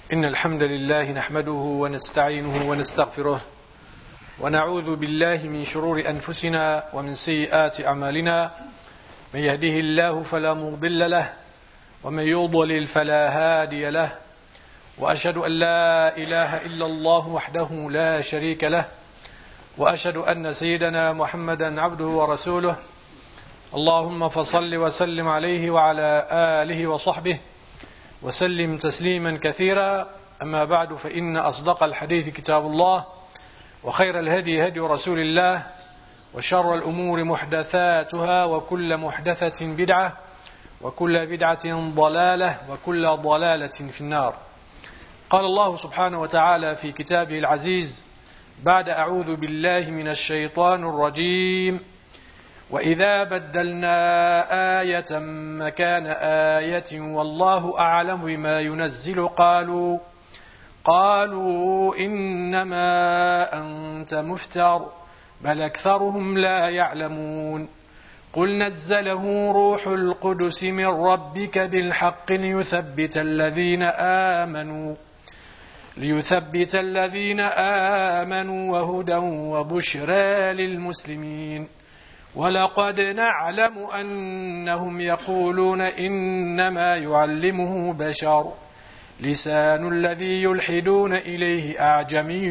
إن الحمد لله نحمده ونستعينه ونستغفره ونعوذ بالله من شرور أنفسنا ومن سيئات أعمالنا من يهده الله فلا مضل له ومن يضلل فلا هادي له وأشهد أن لا إله إلا الله وحده لا شريك له وأشهد أن سيدنا محمدا عبده ورسوله اللهم فصل وسلم عليه وعلى آله وصحبه وسلم تسليما كثيرا. أما بعد، فإن أصدق الحديث كتاب الله وخير الهدي هدي رسول الله وشر الأمور محدثاتها وكل محدثة بدعة وكل بدعة ضلالة وكل ضلالة في النار. قال الله سبحانه وتعالى في كتابه العزيز بعد أعوذ بالله من الشيطان الرجيم: وإذا بدلنا آية مكان آية والله أعلم بما ينزل قالوا إنما أنت مفتر بل أكثرهم لا يعلمون قل نزله روح القدس من ربك بالحق ليثبت الذين آمنوا وهدى وبشرى للمسلمين ولقد نعلم أنهم يقولون إنما يعلمه بشر لسان الذي يلحدون إليه أعجمي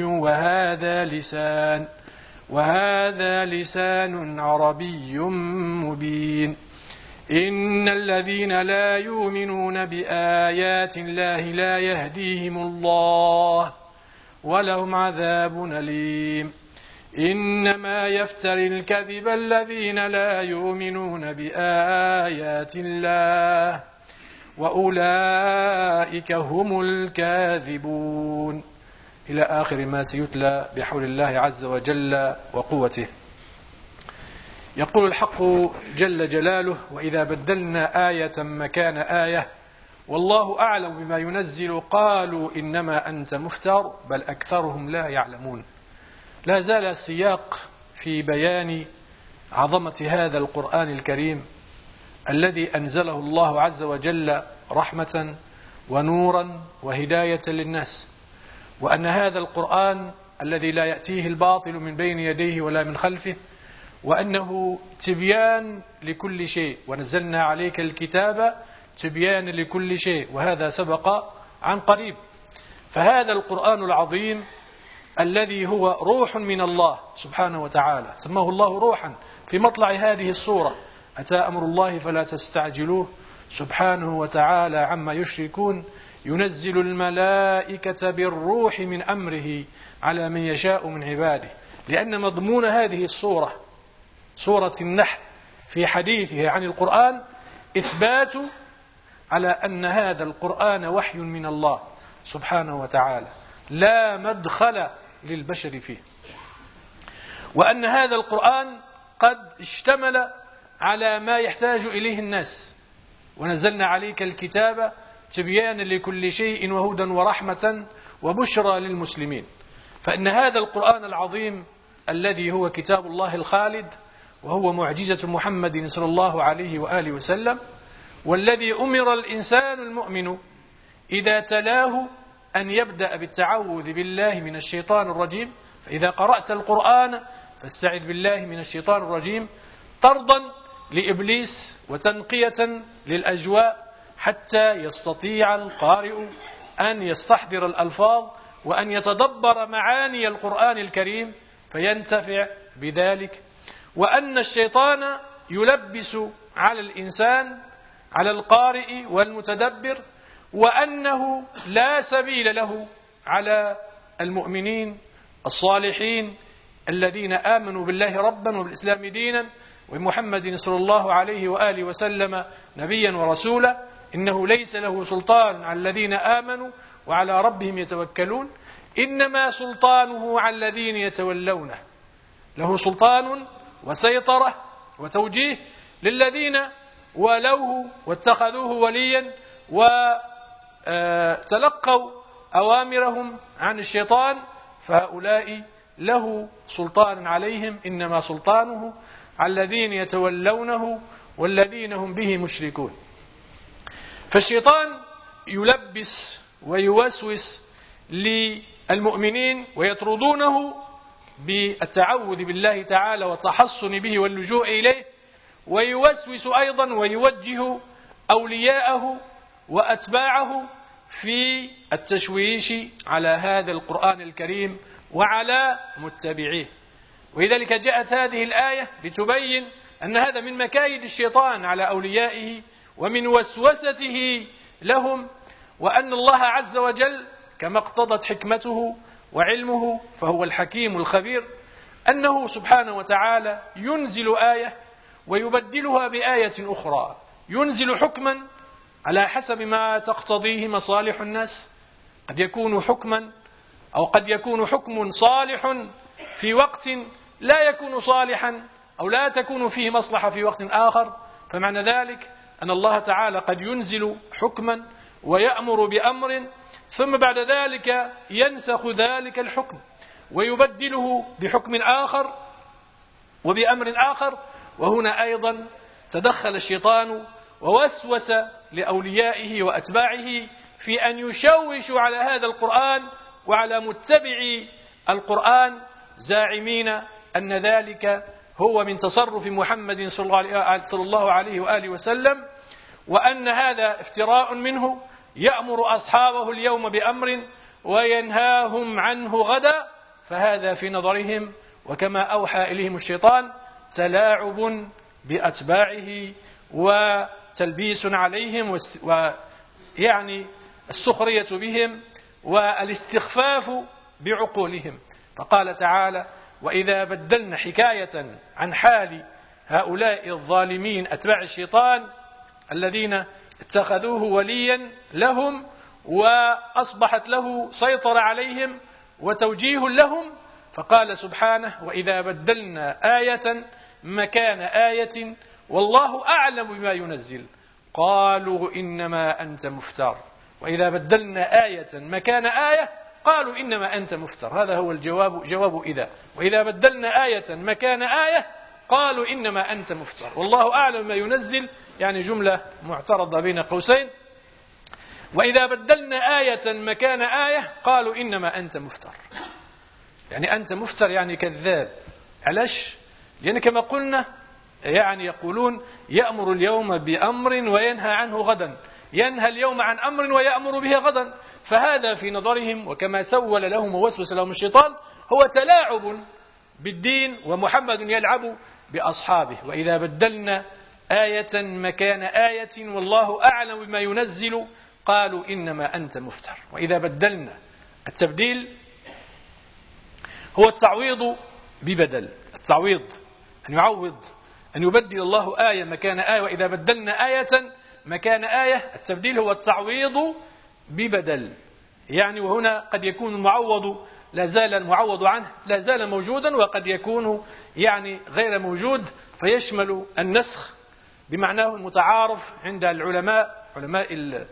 وهذا لسان عربي مبين إن الذين لا يؤمنون بآيات الله لا يهديهم الله ولهم عذاب أليم إنما يفتري الكذب الذين لا يؤمنون بآيات الله وأولئك هم الكاذبون، إلى آخر ما سيتلى بحول الله عز وجل وقوته. يقول الحق جل جلاله: وإذا بدلنا آية مكان آية والله أعلم بما ينزل قالوا إنما أنت مفتر بل أكثرهم لا يعلمون. لا زال السياق في بيان عظمة هذا القرآن الكريم الذي أنزله الله عز وجل رحمة ونورا وهداية للناس، وأن هذا القرآن الذي لا يأتيه الباطل من بين يديه ولا من خلفه، وأنه تبيان لكل شيء، ونزلنا عليك الكتاب تبيان لكل شيء، وهذا سبق عن قريب. فهذا القرآن العظيم الذي هو روح من الله سبحانه وتعالى، سماه الله روحا في مطلع هذه السورة: أتى أمر الله فلا تستعجلوه سبحانه وتعالى عما يشركون ينزل الملائكة بالروح من أمره على من يشاء من عباده. لأن مضمون هذه السورة، سورة النحل، في حديثه عن القرآن إثبات على أن هذا القرآن وحي من الله سبحانه وتعالى لا مدخل للبشر فيه، وأن هذا القرآن قد اشتمل على ما يحتاج إليه الناس، ونزلنا عليك الكتاب تبيانا لكل شيء وهدى ورحمة وبشرى للمسلمين. فإن هذا القرآن العظيم الذي هو كتاب الله الخالد، وهو معجزة محمد صلى الله عليه وآله وسلم، والذي أمر الإنسان المؤمن إذا تلاه أن يبدأ بالتعوذ بالله من الشيطان الرجيم. فإذا قرأت القرآن فاستعذ بالله من الشيطان الرجيم طردا لإبليس وتنقية للأجواء، حتى يستطيع القارئ أن يستحضر الألفاظ وأن يتدبر معاني القرآن الكريم فينتفع بذلك. وأن الشيطان يلبس على الإنسان، على القارئ والمتدبر، وأنه لا سبيل له على المؤمنين الصالحين الذين آمنوا بالله ربا وبالإسلام دينا ومحمد صلى الله عليه وآله وسلم نبيا ورسولا. إنه ليس له سلطان على الذين آمنوا وعلى ربهم يتوكلون، إنما سلطانه على الذين يتولونه. له سلطان وسيطرة وتوجيه للذين ولوه واتخذوه وليا وتلقوا أوامرهم عن الشيطان، فهؤلاء له سلطان عليهم، إنما سلطانه على الذين يتولونه والذين هم به مشركون. فالشيطان يلبس ويوسوس للمؤمنين ويطردونه بالتعوذ بالله تعالى والتحصن به واللجوء إليه، ويوسوس أيضا ويوجه أولياءه وأتباعه في التشويش على هذا القرآن الكريم وعلى متبعيه. ولذلك جاءت هذه الآية لتبين أن هذا من مكايد الشيطان على أوليائه ومن وسوسته لهم، وأن الله عز وجل كما اقتضت حكمته وعلمه فهو الحكيم الخبير، أنه سبحانه وتعالى ينزل آية ويبدلها بآية أخرى، ينزل حكما على حسب ما تقتضيه مصالح الناس، قد يكون حكما أو قد يكون حكم صالح في وقت لا يكون صالحا أو لا تكون فيه مصلحة في وقت آخر. فمعنى ذلك أن الله تعالى قد ينزل حكما ويأمر بأمر ثم بعد ذلك ينسخ ذلك الحكم ويبدله بحكم آخر وبأمر آخر. وهنا أيضا تدخل الشيطان ووسوس لأوليائه وأتباعه في أن يشوشوا على هذا القرآن وعلى متبعي القرآن، زاعمين أن ذلك هو من تصرف محمد صلى الله عليه وآله وسلم، وأن هذا افتراء منه يأمر أصحابه اليوم بأمر وينهاهم عنه غدا. فهذا في نظرهم وكما أوحى إليهم الشيطان تلاعب بأتباعه وتلبيس عليهم ويعني السخرية بهم والاستخفاف بعقولهم. فقال تعالى: وإذا بدلنا حكاية عن حال هؤلاء الظالمين أتباع الشيطان الذين اتخذوه وليا لهم وأصبحت له سيطرة عليهم وتوجيه لهم، فقال سبحانه: وإذا بدلنا آية مكان آية والله أعلم بما ينزل قالوا إنما أنت مفتر. وإذا بدلنا آية مكان آية قالوا إنما أنت مفتر. هذا هو الجواب، جواب إذا. وإذا بدلنا آية مكان آية قالوا إنما أنت مفتر والله أعلم ما ينزل، يعني جملة معترضة بين قوسين. وإذا بدلنا آية مكان آية قالوا إنما أنت مفتر، يعني أنت مفتر يعني كذاب. علاش؟ لأن كما قلنا يعني يقولون يأمر اليوم بأمر وينهى عنه غدا، ينهى اليوم عن أمر ويأمر به غدا. فهذا في نظرهم وكما سول لهم ووسوس لهم الشيطان هو تلاعب بالدين، ومحمد يلعب بأصحابه. وإذا بدلنا آية مكان آية والله أعلم بما ينزل قالوا إنما أنت مفتر. وإذا بدلنا، التبديل هو التعويض ببدل، التعويض أن يعوض، أن يبدل الله آية مكان آية. وإذا بدلنا آية مكان آية، التبديل هو التعويض ببدل، يعني وهنا قد يكون المعوض لا زال المعوض عنه لا زال موجودا، وقد يكون يعني غير موجود، فيشمل النسخ بمعناه المتعارف عند العلماء، علماء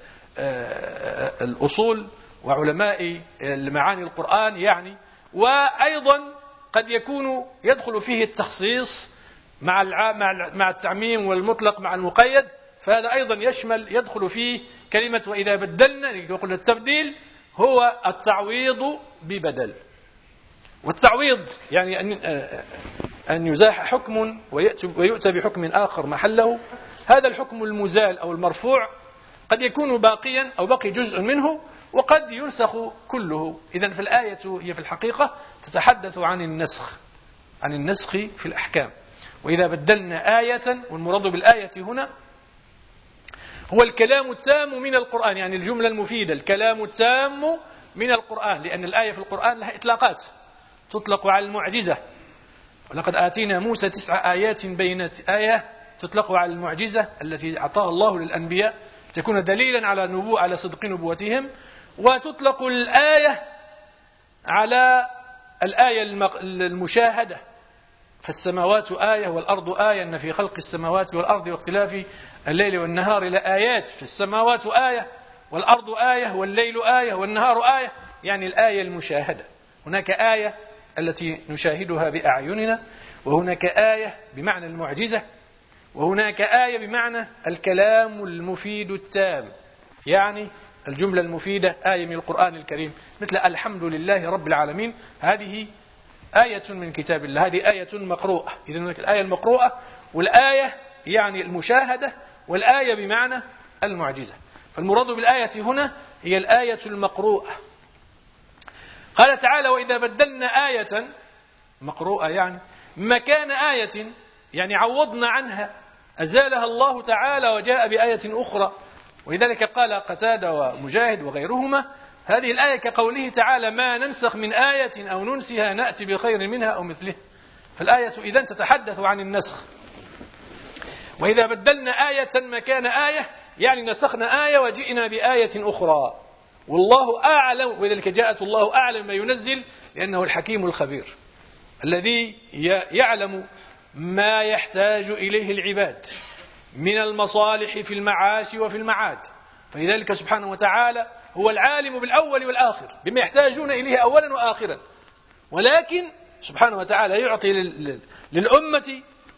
الأصول وعلماء المعاني القرآن يعني. وأيضا قد يكون يدخل فيه التخصيص مع التعميم والمطلق مع المقيد، فهذا أيضا يدخل فيه كلمة وإذا بدلنا. يقول التبديل هو التعويض ببدل، والتعويض يعني أن يزاح حكم ويؤتى بحكم آخر محله. هذا الحكم المزال أو المرفوع قد يكون باقيا أو بقي جزء منه وقد ينسخ كله. إذن في الآية هي في الحقيقة تتحدث عن النسخ في الأحكام. وإذا بدلنا آية، والمراد بالآية هنا هو الكلام التام من القرآن، يعني الجملة المفيدة، الكلام التام من القرآن، لأن الآية في القرآن لها إطلاقات، تطلق على المعجزة. ولقد آتينا موسى 9 آيات بينات، آية تطلق على المعجزة التي أعطاها الله للأنبياء تكون دليلا على صدق نبوتهم، وتطلق الآية على الآية المشاهدة، فالسماوات آية والأرض آية إن في خلق السماوات والأرض واختلاف الليل والنهار لآيات، في السماوات آية والأرض آية والليل آية والنهار آية، يعني الآية المشاهدة. هناك آية التي نشاهدها بأعيننا، وهناك آية بمعنى المعجزة، وهناك آية بمعنى الكلام المفيد التام، يعني الجملة المفيدة آية من القرآن الكريم، مثل الحمد لله رب العالمين، هذه آية من كتاب الله، هذه آية مقروءة. إذن الآية المقروءة والآية يعني المشاهدة، والآية بمعنى المعجزة. فالمراد بالآية هنا هي الآية المقروءة. قال تعالى: وإذا بدلنا آية مقروءة يعني مكان آية، يعني عوضنا عنها، أزالها الله تعالى وجاء بآية أخرى. ولذلك قال قتادة ومجاهد وغيرهما: هذه الآية كقوله تعالى: ما ننسخ من آية أو ننسها نأتي بخير منها أو مثله. فالآية إذن تتحدث عن النسخ. وإذا بدلنا آية مكان آية يعني نسخنا آية وجئنا بآية أخرى، والله أعلم. ولذلك جاءت الله أعلم ما ينزل، لأنه الحكيم الخبير الذي يعلم ما يحتاج إليه العباد من المصالح في المعاش وفي المعاد. فلذلك سبحانه وتعالى هو العالم بالأول والآخر بما يحتاجون إليه أولا وآخرا، ولكن سبحانه وتعالى يعطي للأمة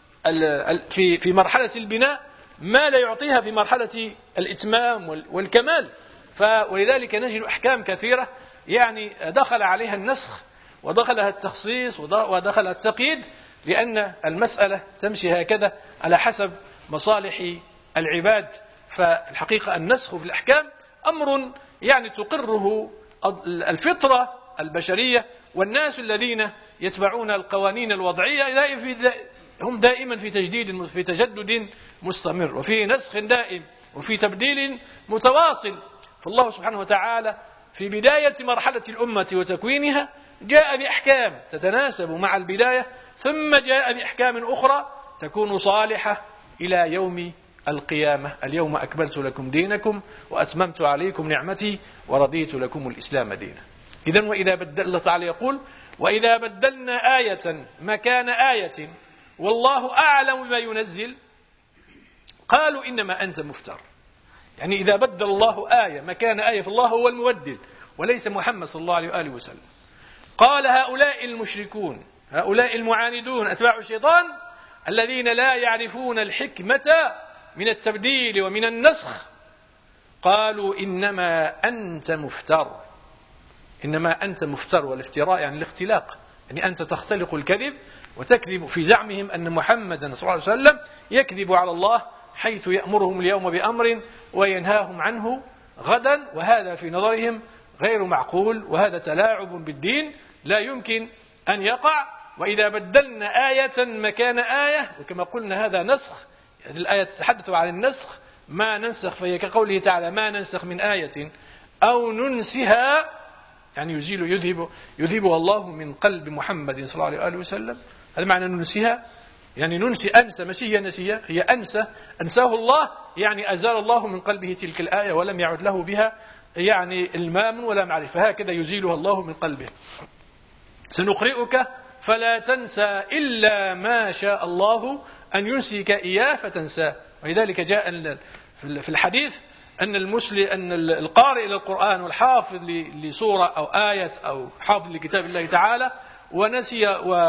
في مرحلة البناء ما لا يعطيها في مرحلة الإتمام والكمال. ولذلك نجد أحكام كثيرة يعني دخل عليها النسخ ودخلها التخصيص ودخلها التقييد، لأن المسألة تمشي هكذا على حسب مصالح العباد. فالحقيقة النسخ في الأحكام أمر يعني تقره الفطرة البشرية، والناس الذين يتبعون القوانين الوضعية هم دائما في تجدد مستمر، وفي نسخ دائم، وفي تبديل متواصل. فالله سبحانه وتعالى في بداية مرحلة الأمة وتكوينها جاء بأحكام تتناسب مع البداية، ثم جاء بأحكام أخرى تكون صالحة إلى يوم القيامة. اليوم أكملت لكم دينكم وأتممت عليكم نعمتي ورضيت لكم الإسلام دينا. إذن وإذا الله تعالى يقول: وإذا بدلنا آية مكان آية والله أعلم بما ينزل قالوا إنما أنت مفتر. يعني إذا بدل الله آية مكان آية فالله هو المبدل وليس محمد صلى الله عليه وآله وسلم. قال هؤلاء المشركون، هؤلاء المعاندون أتباع الشيطان الذين لا يعرفون الحكمة من التبديل ومن النسخ، قالوا إنما أنت مفتر. إنما أنت مفتر، والافتراء يعني الاختلاق، يعني أنت تختلق الكذب وتكذب في زعمهم أن محمدا صلى الله عليه وسلم يكذب على الله حيث يأمرهم اليوم بأمر وينهاهم عنه غدا، وهذا في نظرهم غير معقول، وهذا تلاعب بالدين لا يمكن أن يقع. وإذا بدلنا آية مكان آية، وكما قلنا هذا نسخ، هذه الآية تتحدث عن النسخ، ما ننسخ، فهي كقوله تعالى: ما ننسخ من آية أو ننسها، يعني يذهبها الله من قلب محمد صلى الله عليه وسلم. هذا معنى ننسها، يعني ننسي، أنسى، ماشي هي نسية، هي أنسى، أنساه الله، يعني أزال الله من قلبه تلك الآية ولم يعد له بها يعني المام ولا معرفة، هكذا يزيلها الله من قلبه. سنقرئك فلا تنسى إلا ما شاء الله أن ينسيك إياه فتنساه. ولذلك جاء في الحديث أن القارئ للقرآن والحافظ لسورة أو آية أو حافظ لكتاب الله تعالى ونسي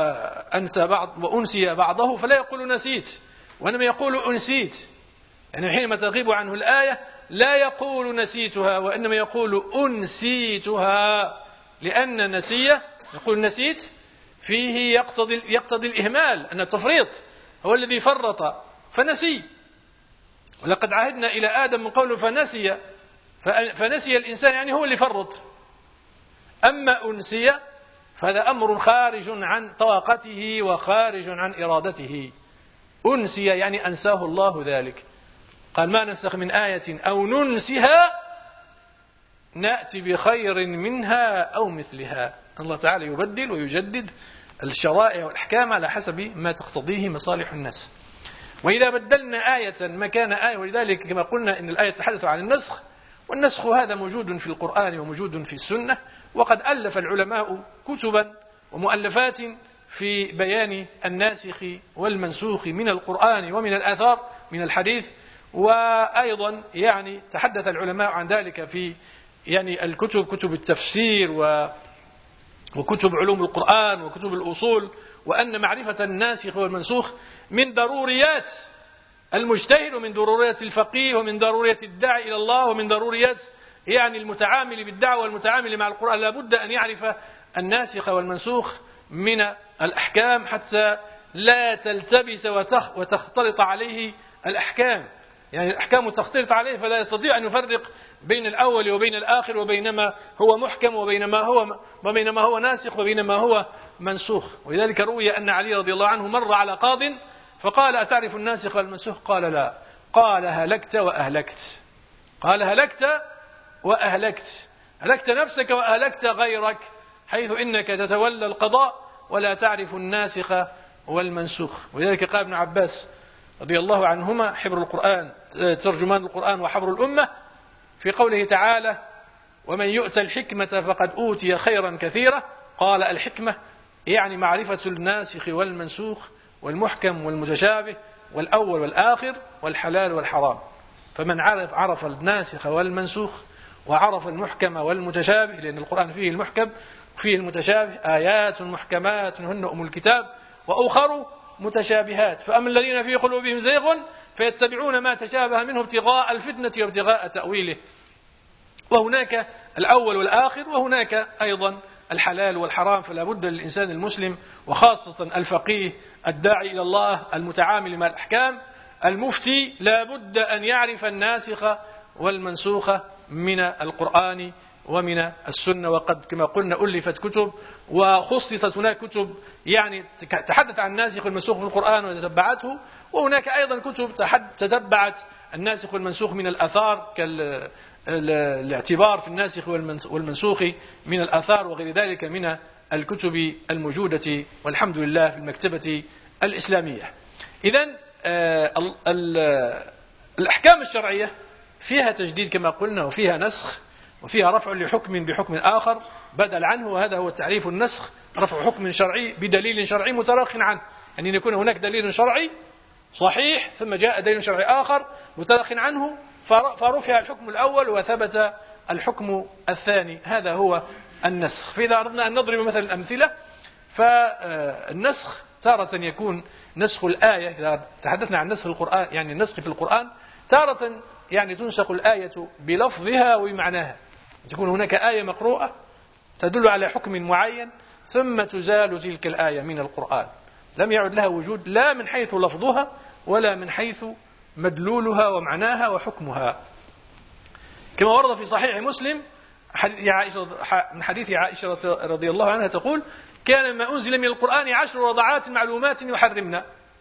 وأنسي بعضه فلا يقول نسيت، وإنما يقول أنسيت. يعني حينما تغيب عنه الآية لا يقول نسيتها، وإنما يقول أنسيتها، لأن نسية يقول نسيت فيه يقتضي الإهمال، أن التفريط هو الذي فرط فنسي. ولقد عهدنا إلى آدم من قبل فنسي الإنسان، يعني هو اللي فرط. أما أنسي فهذا أمر خارج عن طاقته وخارج عن إرادته. أنسي يعني أنساه الله ذلك. قال: ما ننسخ من آية أو ننسها نأتي بخير منها أو مثلها. الله تعالى يبدل ويجدد الشرائع والأحكام على حسب ما تقتضيه مصالح الناس. وإذا بدلنا آية مكان آية، ولذلك كما قلنا إن الآية تحدث عن النسخ، والنسخ هذا موجود في القرآن وموجود في السنة، وقد ألف العلماء كتبا ومؤلفات في بيان الناسخ والمنسوخ من القرآن ومن الآثار من الحديث. وأيضا يعني تحدث العلماء عن ذلك في يعني كتب التفسير وكتب علوم القرآن وكتب الأصول، وأن معرفة الناسخ والمنسوخ من ضروريات المجتهد ومن ضروريات الفقيه ومن ضروريات الداعي إلى الله ومن ضروريات يعني المتعامل بالدعوة والمتعامل مع القرآن لابد أن يعرف الناسخ والمنسوخ من الأحكام حتى لا تلتبس وتختلط عليه الأحكام، يعني الأحكام تختلط عليه فلا يستطيع أن يفرق بين الأول وبين الآخر وبينما هو محكم وبينما هو ناسخ وبينما هو منسوخ. ولذلك روي أن علي رضي الله عنه مر على قاض فقال: أتعرف الناسخ والمنسوخ؟ قال: لا. قال: هلكت وأهلكت. قال: هلكت وأهلكت، هلكت نفسك وأهلكت غيرك، حيث إنك تتولى القضاء ولا تعرف الناسخ والمنسوخ. ولذلك قال ابن عباس رضي الله عنهما حبر القرآن ترجمان القرآن وحبر الأمة في قوله تعالى: ومن يؤت الحكمة فقد أوتي خيرا كثيرا، قال: الحكمة يعني معرفة الناسخ والمنسوخ والمحكم والمتشابه والأول والآخر والحلال والحرام. فمن عرف الناسخ والمنسوخ وعرف المحكم والمتشابه، لأن القرآن فيه المحكم وفيه المتشابه، آيات محكمات هن أم الكتاب وأخر متشابهات، فأما الذين في قلوبهم زيغ فيتبعون ما تشابه منه ابتغاء الفتنة وابتغاء تأويله. وهناك الأول والآخر، وهناك أيضا الحلال والحرام. فلا بد للإنسان المسلم وخاصة الفقيه الداعي إلى الله المتعامل مع الأحكام المفتي لا بد أن يعرف الناسخ والمنسوخ من القرآن ومن السنة. وقد كما قلنا ألفت كتب وخصصت هناك كتب يعني تحدث عن الناسخ والمنسوخ في القرآن وتتبعته، وهناك أيضا كتب تتبعت الناسخ والمنسوخ من الآثار كالاعتبار في الناسخ والمنسوخ من الآثار وغير ذلك من الكتب الموجودة والحمد لله في المكتبة الإسلامية. إذن الأحكام الشرعية فيها تجديد كما قلنا، وفيها نسخ، وفيها رفع لحكم بحكم آخر بدل عنه، وهذا هو تعريف النسخ: رفع حكم شرعي بدليل شرعي متراخٍ عنه، يعني أن يكون هناك دليل شرعي صحيح ثم جاء دليل شرعي آخر متراخٍ عنه فرفع الحكم الأول وثبت الحكم الثاني، هذا هو النسخ. فإذا أردنا أن نضرب مثلا الأمثلة، فالنسخ تارة يكون نسخ الآية، إذا تحدثنا عن نسخ القرآن يعني النسخ في القرآن، تارة يعني تنسخ الآية بلفظها ومعناها، تكون هناك آية مقروءة تدل على حكم معين ثم تزال تلك الآية من القرآن، لم يعد لها وجود لا من حيث لفظها ولا من حيث مدلولها ومعناها وحكمها. كما ورد في صحيح مسلم من حديث عائشة رضي الله عنها تقول: كان ما أنزل من القرآن 10 رضعات معلومات يحرمنا،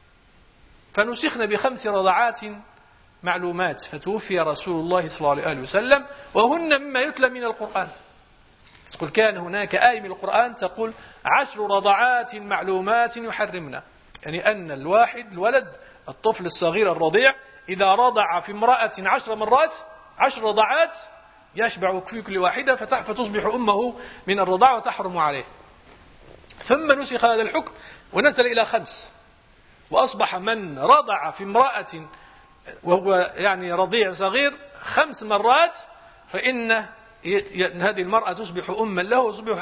فنسخنا ب5 رضعات معلومات، فتوفي رسول الله صلى الله عليه وسلم وهن مما يتلى من القرآن. تقول كان هناك آية من القرآن تقول 10 رضعات معلومات يحرمنا، يعني أن الولد الطفل الصغير الرضيع إذا رضع في امرأة 10 مرات 10 رضعات يشبع في كل واحدة فتصبح أمه من الرضاع وتحرم عليه. ثم نسخ هذا الحكم ونزل إلى 5، وأصبح من رضع في امرأة وهو يعني رضيع صغير 5 مرات فإن هذه المرأة تصبح أما له وتصبح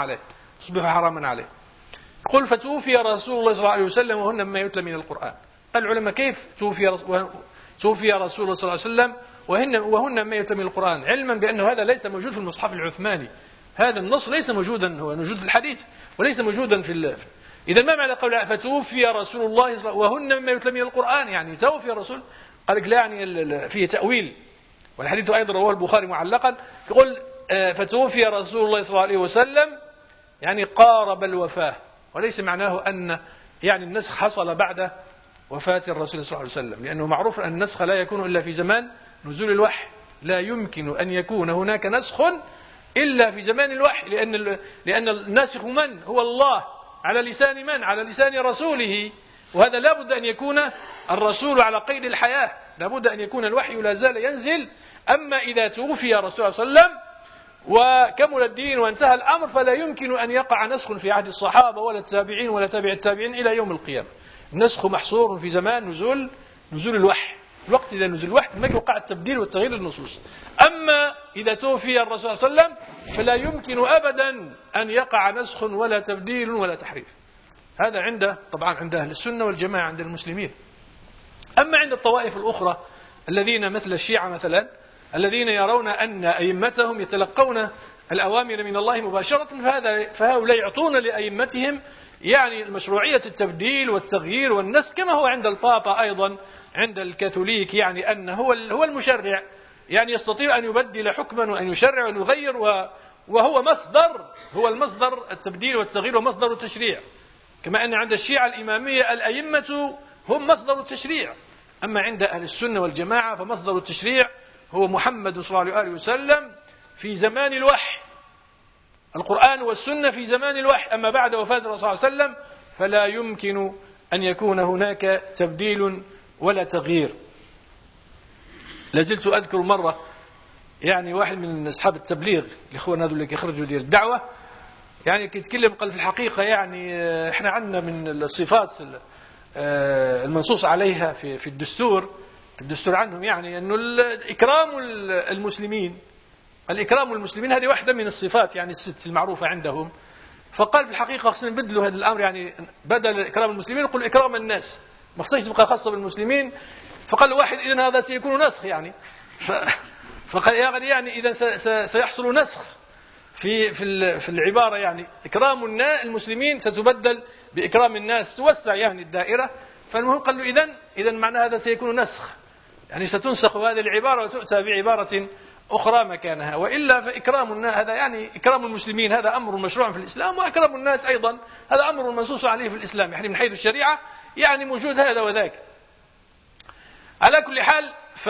حراما عليه. قل فتوفي رسول الله صلى الله عليه وسلم وهن مما يتلى من القرآن. العلماء كيف توفي رسول الله صلى الله عليه وسلم وهن مما يتلى من القرآن، علما بأنه هذا ليس موجود في المصحف العثماني، هذا النص ليس موجودا، هو موجود في الحديث وليس موجودا في إذا ما معنى قول فتوفي رسول الله وهن مما يتلى من القرآن؟ يعني توفي الرسول؟ قال لك لا، يعني فيه تأويل، والحديث أيضا رواه البخاري معلقا، يقول فتوفي رسول الله صلى الله عليه وسلم يعني قارب الوفاة، وليس معناه أن يعني النسخ حصل بعد وفاة الرسول صلى الله عليه وسلم، لأنه معروف أن النسخ لا يكون إلا في زمان نزول الوحي، لا يمكن أن يكون هناك نسخ إلا في زمان الوحي، لأن الناسخ من هو الله على لسان من؟ على لسان رسوله، وهذا لا بد أن يكون الرسول على قيد الحياة، لا بد أن يكون الوحي لا زال ينزل. أما إذا توفي رسول الله صلى الله عليه وسلم وكمل الدين وانتهى الأمر فلا يمكن أن يقع نسخ في عهد الصحابة ولا التابعين ولا تابع التابعين إلى يوم القيامة. النسخ محصور في زمان نزول الوحي، الوقت إذا نزل الوحي ما يوقع التبديل والتغيير للنصوص. أما إذا توفي الرسول صلى الله عليه وسلم فلا يمكن أبدا أن يقع نسخ ولا تبديل ولا تحريف. هذا طبعا عند أهل السنة والجماعة عند المسلمين. أما عند الطوائف الأخرى الذين مثل الشيعة مثلا الذين يرون أن أئمتهم يتلقون الأوامر من الله مباشرة، فهؤلاء يعطون لأئمتهم يعني مشروعية التبديل والتغيير والنسخ، كما هو عند البابا أيضا عند الكاثوليك، يعني أنه هو المشرع، يعني يستطيع أن يبدل حكما وأن يشرع وأن يغير، وهو هو المصدر التبديل والتغيير ومصدر التشريع. كما أن عند الشيعة الإمامية الأئمة هم مصدر التشريع، أما عند أهل السنة والجماعة فمصدر التشريع هو محمد صلى الله عليه وسلم في زمان الوحي، القرآن والسنة في زمان الوحي. أما بعد وفاة الرسول صلى الله عليه وسلم فلا يمكن أن يكون هناك تبديل ولا تغيير. لازلت أذكر مرة يعني واحد من أصحاب التبليغ الإخوان هذول اللي يخرجوا ديال الدعوة، يعني يتكلم قال في الحقيقة يعني احنا عندنا من الصفات المنصوص عليها في الدستور عندهم، يعني أنه إكرام المسلمين، الإكرام المسلمين هذه واحدة من الصفات يعني الست المعروفة عندهم. فقال في الحقيقة خصنا نبدلوا هذا الأمر، يعني بدل إكرام المسلمين نقول إكرام الناس، ما خصناش تبقى خاصة بالمسلمين. فقال واحد إذن هذا سيكون نسخ يعني فقال يعني إذن سيحصل نسخ في العبارة، يعني إكرام المسلمين ستبدل بإكرام الناس، توسع يعني الدائرة. فالمهم قال له إذن معنى هذا سيكون نسخ، يعني ستنسخ هذه العبارة وتؤتى بعبارة أخرى مكانها. وإلا فإكرام الناس هذا يعني إكرام المسلمين هذا أمر مشروع في الإسلام، وإكرام الناس أيضا هذا أمر منصوص عليه في الإسلام، يعني من حيث الشريعة يعني موجود هذا وذاك. على كل حال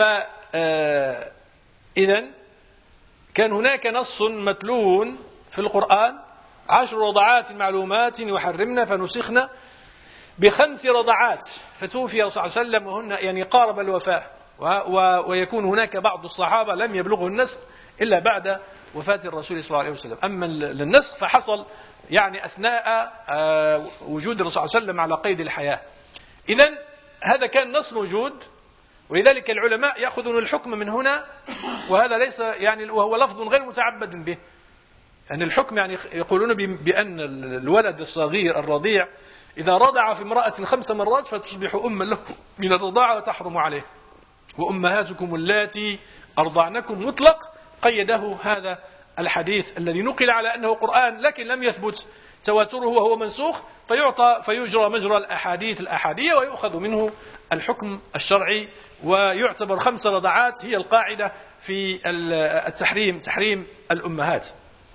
إذن كان هناك نص متلو في القرآن 10 رضعات معلومات يحرمن فنسخن ب5 رضعات، فتوفي صلى الله عليه وسلم وهن يعني قارب الوفاة، ويكون هناك بعض الصحابة لم يبلغوا النسخ إلا بعد وفاة الرسول صلى الله عليه وسلم. أما النسخ فحصل يعني أثناء وجود الرسول صلى الله عليه وسلم على قيد الحياة. إذن هذا كان نص موجود، ولذلك العلماء يأخذون الحكم من هنا، وهذا ليس يعني وهو لفظ غير متعبد به. يعني الحكم يعني يقولون بأن الولد الصغير الرضيع إذا رضع في امرأة 5 مرات فتصبح أما له من الرضاعة وتحرم عليه. وأمهاتكم اللاتي أرضعنكم مطلق، قيده هذا الحديث الذي نقل على أنه قرآن لكن لم يثبت تواتره وهو منسوخ، فيجرى مجرى الأحاديث الأحادية ويؤخذ منه الحكم الشرعي، ويعتبر 5 رضعات هي القاعدة في تحريم الأمهات.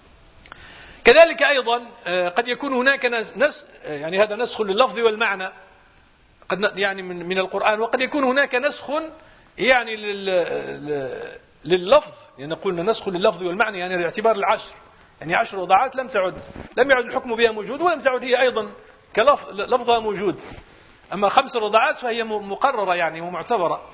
كذلك أيضا قد يكون هناك يعني هذا نسخ لللفظ والمعنى قد يعني من القرآن، وقد يكون هناك نسخ يعني لللفظ، يعني قلنا نسخ لللفظ والمعنى يعني باعتبار العشر، يعني 10 رضعات لم يعد الحكم بها موجود، ولم تعد هي أيضا لفظها موجود. أما 5 رضعات فهي مقررة يعني ومعتبرة.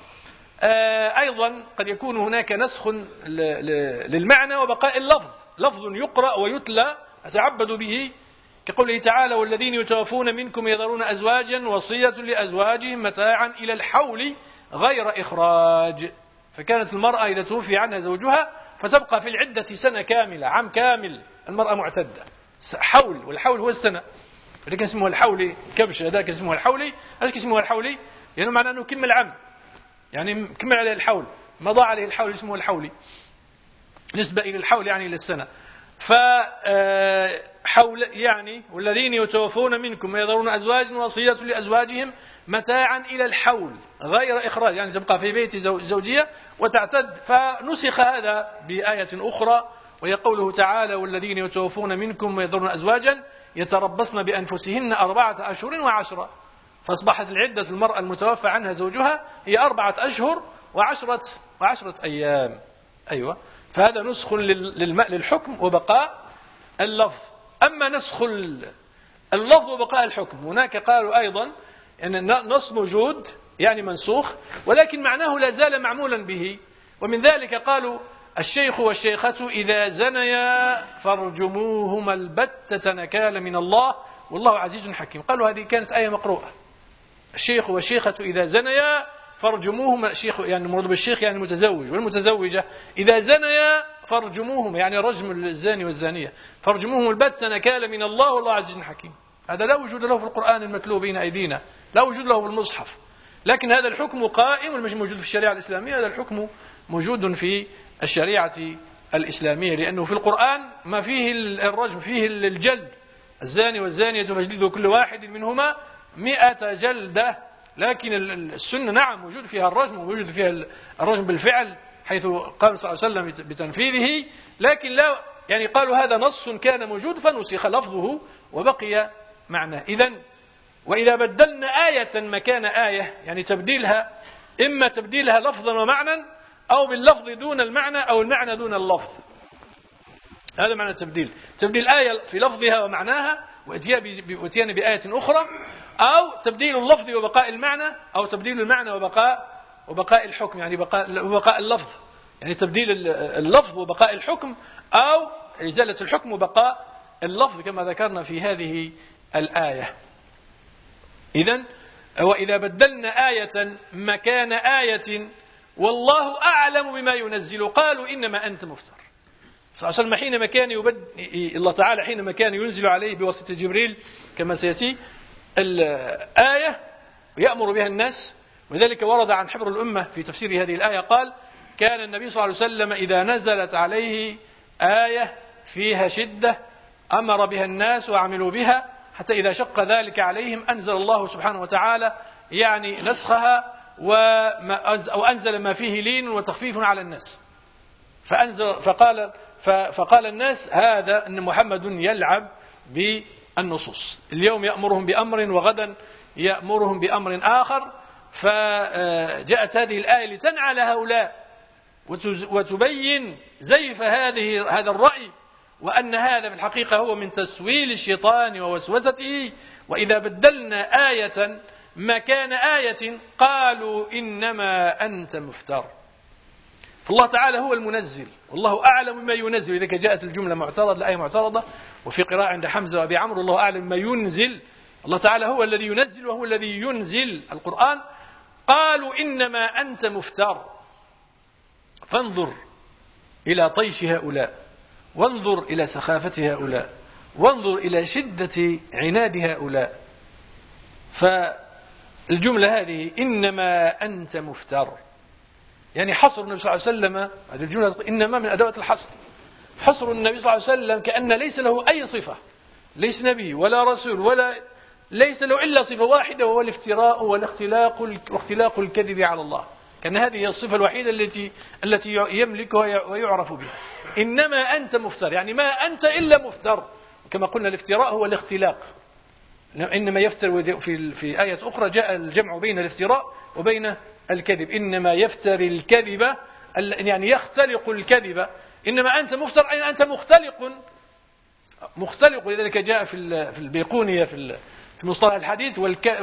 أيضا قد يكون هناك نسخ للمعنى وبقاء اللفظ، لفظ يقرأ ويتلى أتعبد به، كقوله تعالى والذين يتوفون منكم يذرون أزواجا وصية لأزواجهم متاعا إلى الحول غير إخراج. فكانت المرأة إذا توفي عنها زوجها فتبقى في العدة سنة كاملة، عام كامل المرأة معتدة، حول، والحول هو السنة، لكن اسمه الحولي كبش هذاك اسمه الحولي. علاش اسمه الحولي؟ لأنه معناه أنه كمل عام، يعني كمل عليه الحول، مضى عليه الحول اسمه الحولي، نسبة إلى الحول يعني إلى السنة. فحول يعني والذين يتوفون منكم يذرون أزواج وصية لأزواجهم متاعا إلى الحول غير إخراج، يعني تبقى في بيت زوجية وتعتد. فنسخ هذا بآية أخرى، وهي قوله تعالى والذين يتوفون منكم ويذرون أزواجا يتربصن بأنفسهن 4 أشهر و10، فأصبحت العدة المرأة المتوفى عنها زوجها هي 4 أشهر وعشرة أيام. أيوة، فهذا نسخ للحكم وبقاء اللفظ. أما نسخ اللفظ وبقاء الحكم، هناك قالوا أيضا أن النص موجود يعني منسوخ، ولكن معناه لا زال معمولا به. ومن ذلك قالوا الشيخ والشيخة إذا زنيا فارجموهما البتة نكالا من الله والله عزيز حكيم. قالوا هذه كانت آية مقروءة، الشيخ والشيخة إذا زنيا فارجموهما، الشيخ يعني المراد بالشيخ يعني المتزوج، والمتزوجة إذا زنيا فارجموهما يعني رجم الزاني والزانية، فارجموهما البتة نكالا من الله والله عزيز حكيم. هذا لا وجود له في القرآن المتلو بين أيدينا، لا وجود له في المصحف، لكن هذا الحكم قائم والمش موجود في الشريعة الإسلامية، هذا الحكم موجود في الشريعة الإسلامية، لأنه في القرآن ما فيه الرجم، فيه الجلد، الزاني والزانية فاجلدوا كل واحد منهما 100 جلدة. لكن السنة نعم وجود فيها الرجم، ووجود فيها الرجم بالفعل، حيث قال صلى الله عليه وسلم بتنفيذه، لكن لا يعني قالوا هذا نص كان موجود فنسخ لفظه وبقي معناه. إذن وإذا بدلنا آية مكان آية، يعني تبديلها إما تبديلها لفظا ومعنى، أو باللفظ دون المعنى، أو المعنى دون اللفظ. هذا معنى التبديل، تبديل آية في لفظها ومعناها واتيان بآية أخرى، أو تبديل اللفظ وبقاء المعنى، أو تبديل المعنى وبقاء الحكم، يعني وبقاء اللفظ، يعني تبديل اللفظ وبقاء الحكم، أو إزالة الحكم وبقاء اللفظ كما ذكرنا في هذه الآية. إذن وإذا بدلنا آية مكان آية والله أعلم بما ينزل قالوا إنما أنت مفتر. صلى الله عليه وسلم حينما كان الله تعالى حينما كان ينزل عليه بواسطة جبريل كما سيأتي الآية ويأمر بها الناس، وذلك ورد عن حبر الأمة في تفسير هذه الآية قال: كان النبي صلى الله عليه وسلم إذا نزلت عليه آية فيها شدة أمر بها الناس وعملوا بها، حتى إذا شق ذلك عليهم أنزل الله سبحانه وتعالى يعني نسخها وأنزل ما فيه لين وتخفيف على الناس. فقال الناس هذا أن محمد يلعب بالنصوص، اليوم يأمرهم بأمر وغدا يأمرهم بأمر آخر. فجاءت هذه الآية لتنعى هؤلاء وتبين زيف هذا الرأي، وأن هذا في الحقيقة هو من تسويل الشيطان ووسوسته. وإذا بدلنا آية مكان آية قالوا إنما أنت مفتر. فالله تعالى هو المنزل، والله أعلم بما ينزل. إذا جاءت الجملة معترضة الآية معترضة، وفي قراءة عند حمزة وأبي عمرو الله أعلم بما ينزل، الله تعالى هو الذي ينزل وهو الذي ينزل القرآن. قالوا إنما أنت مفتر. فانظر إلى طيش هؤلاء، وانظر إلى سخافة هؤلاء، وانظر إلى شدة عناد هؤلاء. فالجملة هذه إنما أنت مفتر، يعني حصر النبي صلى الله عليه وسلم، هذه الجملة إنما من أدوات الحصر، حصر النبي صلى الله عليه وسلم كأن ليس له أي صفة، ليس نبي ولا رسول ولا ليس له إلا صفة واحدة، وهو الافتراء واختلاق الكذب على الله. كأن هذه هي الصفة الوحيدة التي يملكها ويعرف بها. إنما أنت مفتر، يعني ما أنت إلا مفتر. كما قلنا الافتراء هو الاختلاق، إنما يفتر. في آية أخرى جاء الجمع بين الافتراء وبين الكذب. إنما يفتري الكذب يعني يختلق الكذب. إنما أنت مفتر أي أنت مختلق. لذلك جاء في البيقونية في مصطلح الحديث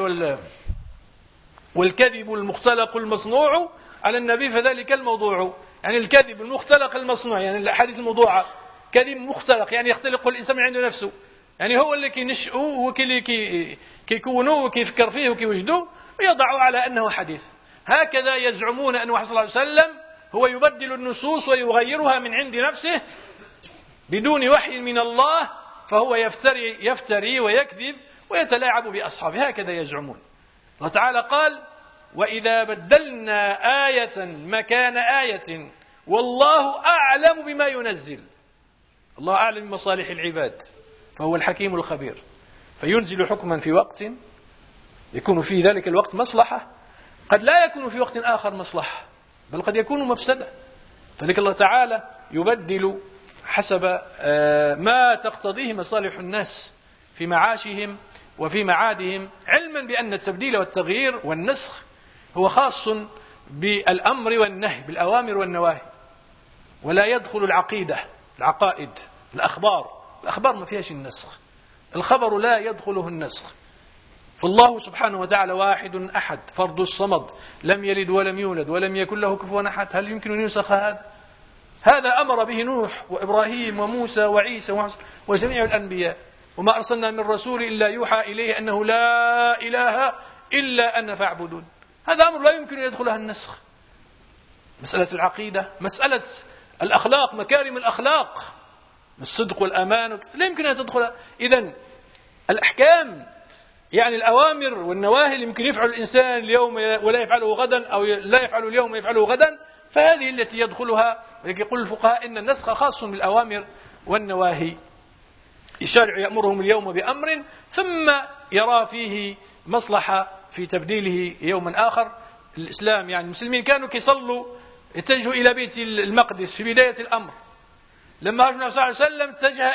والكذب المختلق المصنوع على النبي فذلك الموضوع. يعني الكذب المختلق المصنوع، يعني الحديث الموضوعة كذب مختلق، يعني يختلق الإنسان عنده نفسه، يعني هو اللي كينشئوه وكي كيكونوه وكيفكر فيه وكيوجدوه ويضعوا على أنه حديث. هكذا يزعمون أنه صلى الله عليه وسلم هو يبدل النصوص ويغيرها من عند نفسه بدون وحي من الله، فهو يفتري ويكذب ويتلاعب بأصحابه. هكذا يزعمون. الله تعالى قال: وإذا بدلنا آية مكان آية والله أعلم بما ينزل. الله أعلم بمصالح العباد، فهو الحكيم الخبير، فينزل حكما في وقت يكون في ذلك الوقت مصلحة، قد لا يكون في وقت آخر مصلحة، بل قد يكون مفسدة. فذلك الله تعالى يبدل حسب ما تقتضيه مصالح الناس في معاشهم وفي معادهم، علما بأن التبديل والتغيير والنسخ هو خاص بالأمر والنهي، بالأوامر والنواهي، ولا يدخل العقائد، الأخبار ما فيهاش النسخ، الخبر لا يدخله النسخ. فالله سبحانه وتعالى واحد أحد فرد الصمد، لم يلد ولم يولد ولم يكن له كفوا أحد. هل يمكن أن ينسخ هذا أمر به نوح وإبراهيم وموسى وعيسى وجميع الأنبياء. وما أرسلنا من رسول إلا يوحى إليه أنه لا إله إلا أنا فاعبدون. هذا أمر لا يمكن أن يدخلها النسخ. مسألة العقيدة، مسألة الأخلاق، مكارم الأخلاق، الصدق والأمان، لا يمكن أن تدخلها. إذن الأحكام يعني الأوامر والنواهي اللي يمكن يفعل الإنسان اليوم ولا يفعله غدا، أو لا يفعله اليوم ويفعله غدا، فهذه التي يدخلها. يقول الفقهاء إن النسخ خاص بالأوامر والنواهي. الشارع يأمرهم اليوم بأمر ثم يرى فيه مصلحة في تبديله يوما آخر. الإسلام يعني المسلمين كانوا كيصلوا يتجهوا إلى بيت المقدس في بداية الأمر، لما النبي صلى الله عليه وسلم اتجه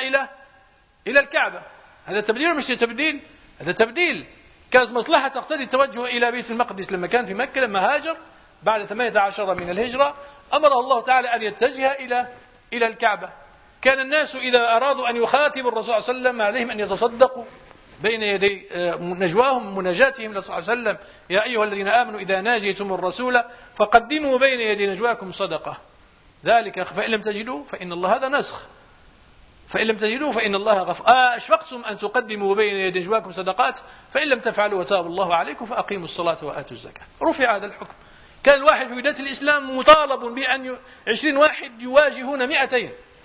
إلى الكعبة. هذا تبديل ولا مش تبديل؟ هذا تبديل. كانت مصلحة تقتضي التوجه إلى بيت المقدس لما كان في مكة، لما هاجر بعد 18 من الهجرة أمره الله تعالى أن يتجه إلى الكعبة. كان الناس إذا أرادوا أن يخاطبوا الرسول صلى الله عليه وسلم عليهم أن يتصدقوا بين يدي نجواهم مناجاتهم للرسول صلى الله عليه وسلم: يا أيها الذين آمنوا إذا ناجيتم الرسول فقدموا بين يدي نجواكم صدقة. ذلك فإن لم تجدوا فإن الله، هذا نسخ، فإن لم تجدوا فإن الله غفور. أشفقتم أن تقدموا بين يدي نجواكم صدقات فإن لم تفعلوا وتاب الله عليكم فأقيموا الصلاة وآتوا الزكاة. رفع هذا الحكم. كان الواحد في بداية الإسلام مطالب بأن 20 واحد يواجهون 200.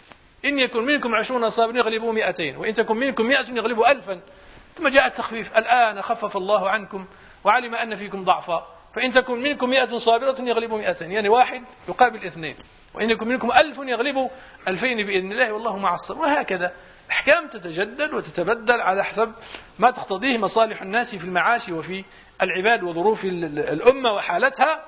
إن يكن منكم 20 صابرين يغلبوا 200، وإن تكن منكم 100 يغلبوا 1000. ثم جاء التخفيف: الآن خفف الله عنكم وعلم أن فيكم ضعفا فإن تكن منكم 100 صابرة يغلبوا 200، يعني واحد يقابل 2، وإن يكن منكم 1000 يغلبوا 2000 بإذن الله والله مع الصابرين. وهكذا أحكام تتجدد وتتبدل على حسب ما تقتضيه مصالح الناس في المعاش وفي العباد وظروف الأمة وحالتها.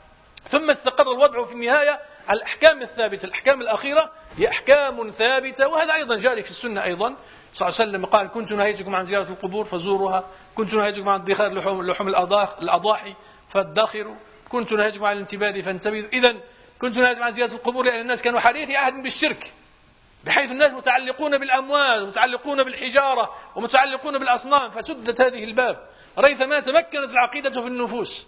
ثم استقر الوضع في النهاية. الأحكام الثابتة، الأحكام الأخيرة هي أحكام ثابتة، وهذا أيضا جاري في السنة أيضا. صلى الله عليه وسلم قال: كنت نهيتكم عن زيارة القبور فزوروها، كنت نهيتكم عن ادخار لحوم الأضاحي فادخروا، كنت نهيتكم عن الانتباذ فانتبذوا. إذن كنت نهيتكم عن زيارة القبور لأن الناس كانوا حديث عهد بالشرك، بحيث الناس متعلقون بالأموال ومتعلقون بالحجارة ومتعلقون بالأصنام، فسدت هذه الباب ريثما تمكنت العقيدة في النفوس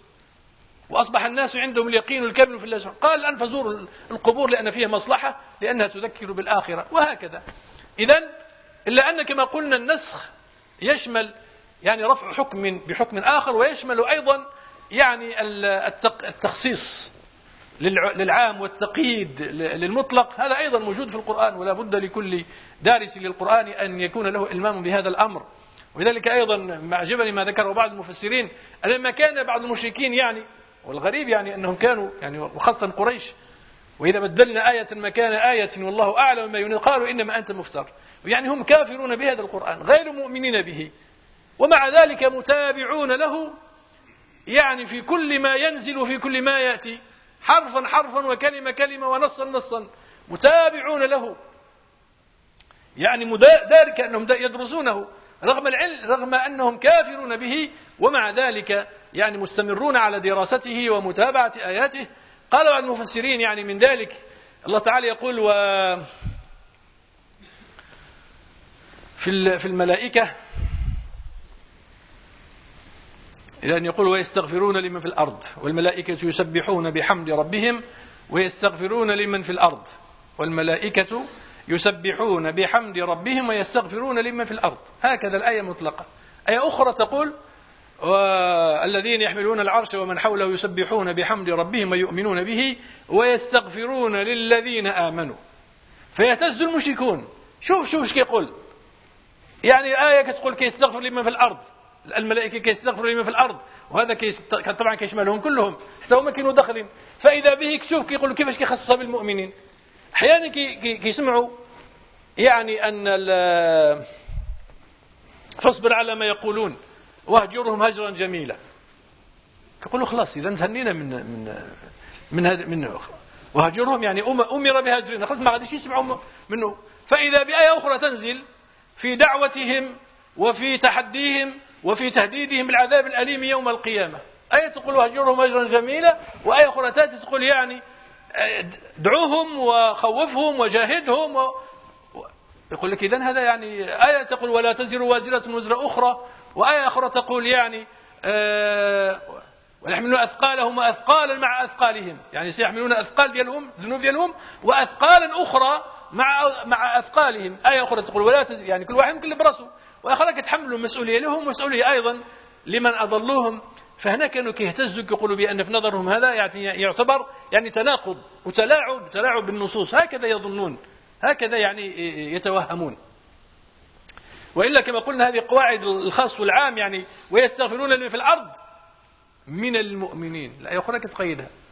وأصبح الناس عندهم اليقين الكامل في الله سبحانه. قال: الآن فزوروا القبور لأن فيها مصلحة، لأنها تذكر بالآخرة، وهكذا. إذن إلا أن كما قلنا النسخ يشمل يعني رفع حكم بحكم آخر، ويشمل أيضا يعني التخصيص للعام والتقييد للمطلق. هذا أيضا موجود في القرآن، ولا بد لكل دارس للقرآن أن يكون له إلمام بهذا الأمر. ولذلك أيضا ما أعجبني ما ذكره بعض المفسرين: لما كان بعض المشركين يعني، والغريب يعني أنهم كانوا يعني وخاصة قريش، وإذا بدلنا آية مكان آية والله أعلم ما ينزل قالوا إنما أنت مفتر. يعني هم كافرون بهذا القرآن غير مؤمنين به، ومع ذلك متابعون له يعني في كل ما ينزل وفي كل ما يأتي، حرفا حرفا وكلمة كلمة ونصا نصا، متابعون له، يعني ذلك أنهم يدرسونه رغم العلم، رغم أنهم كافرون به، ومع ذلك يعني مستمرون على دراسته ومتابعة آياته. قال بعض المفسرين يعني من ذلك الله تعالى يقول: في الملائكة يعني يقول: ويستغفرون لمن في الأرض والملائكة يسبحون بحمد ربهم ويستغفرون لمن في الأرض والملائكة يسبحون بحمد ربهم ويستغفرون لمن في الأرض. هكذا الآية مطلقة. آية أخرى تقول: والذين يحملون العرش ومن حوله يسبحون بحمد ربهم ويؤمنون به ويستغفرون للذين آمنوا. فيهتز المشركون. شوف ايش كيقول، يعني آية كتقول كيستغفر لمن في الأرض، الملائكة كيستغفر لمن في الأرض، وهذا طبعا كيشملهم كلهم حتى هما كانوا داخلين. فإذا به كتشوف كيقول كيفاش كيخصصها بالمؤمنين. أحيانا كيسمعوا يعني أن فاصبر على ما يقولون واهجرهم هجرا جميلا. يقولوا خلاص إذا تهنينا من هذا منه، وهجرهم يعني أمر بهجرنا، خلاص ما غاديش يسمعوا منه. فإذا بآية أخرى تنزل في دعوتهم وفي تحديهم وفي تهديدهم بالعذاب الأليم يوم القيامة. آية تقول وهجرهم هجرا جميلا، وآية أخرى تأتي تقول يعني دعوهم وخوفهم وجاهدهم يقول لك إذن هذا يعني آية تقول ولا تزر وازرة وزر أخرى، وآية أخرى تقول يعني ويحملون أثقالهم وأثقالا مع أثقالهم، يعني سيحملون أثقال ديالهم ذنوب ديالهم وأثقالا أخرى مع أثقالهم. آية أخرى تقول ولا تزر، يعني كل واحد كل براسه، وآخر كتحملوا مسؤولية لهم مسؤولية أيضا لمن أضلوهم. فهنا كانوا كيهتزوا يقولوا بأن في نظرهم هذا يعتبر يعني تناقض وتلاعب بالنصوص، هكذا يظنون، هكذا يعني يتوهمون. وإلا كما قلنا هذه قواعد الخاص والعام، يعني ويستغفرون لمن في الأرض من المؤمنين. لا أخرى كتقيدها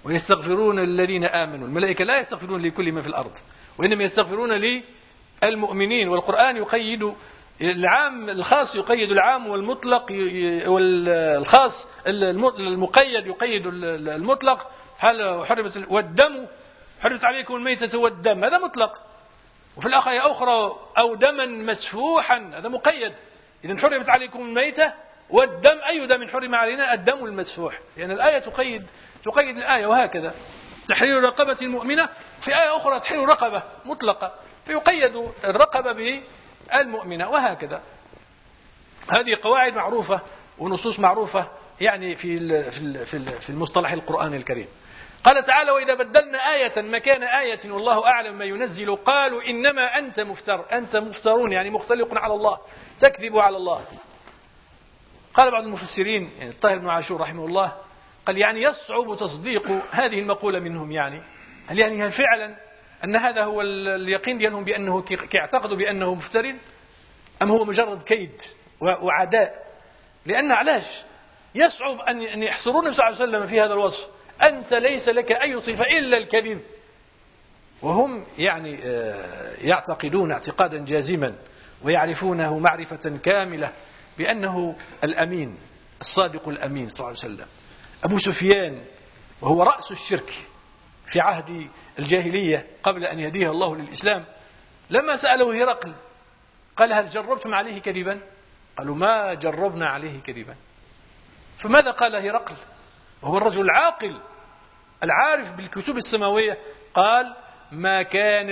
ويستغفرون للذين آمنوا. الملائكة لا يستغفرون لكل من في الأرض، وإنما يستغفرون للمؤمنين. والقرآن يقيد العام الخاص، يقيد العام، والمطلق والخاص المقيد يقيد المطلق. هل حرمت والدم، حرمت عليكم الميتة والدم، هذا مطلق. وفي الآية أخرى أو دما مسفوحا، هذا مقيد. إذن حرمت عليكم الميتة والدم، أي دم حرم علينا؟ الدم المسفوح، لأن الآية تقيد الآية. وهكذا تحرير رقبة المؤمنة، في آية أخرى تحرير رقبة مطلقة، فيقيد الرقبة بالمؤمنة. وهكذا هذه قواعد معروفة ونصوص معروفة يعني في المصطلح القرآن الكريم. قال تعالى: وإذا بدلنا آية مكان آية والله أعلم ما ينزل قالوا إنما أنت مفتر. أنت مفترون يعني مختلق على الله، تكذب على الله. قال بعض المفسرين يعني الطاهر بن عاشور رحمه الله قال يعني يصعب تصديق هذه المقولة منهم. يعني هل فعلا أن هذا هو اليقين ديالهم بأنه كيعتقدوا بأنه مفتر، أم هو مجرد كيد وعداء؟ لأن علاش يصعب أن يحصرون النبي صلى الله عليه وسلم في هذا الوصف: أنت ليس لك أي صفة إلا الكذب. وهم يعني يعتقدون اعتقادا جازما ويعرفونه معرفة كاملة بأنه الأمين الصادق الأمين صلى الله عليه وسلم. أبو سفيان وهو رأس الشرك في عهد الجاهلية قبل أن يهديه الله للإسلام، لما سأله هرقل قال: هل جربتم عليه كذبا؟ قالوا: ما جربنا عليه كذبا. فماذا قال هرقل وهو الرجل العاقل العارف بالكتب السماوية؟ قال: ما كان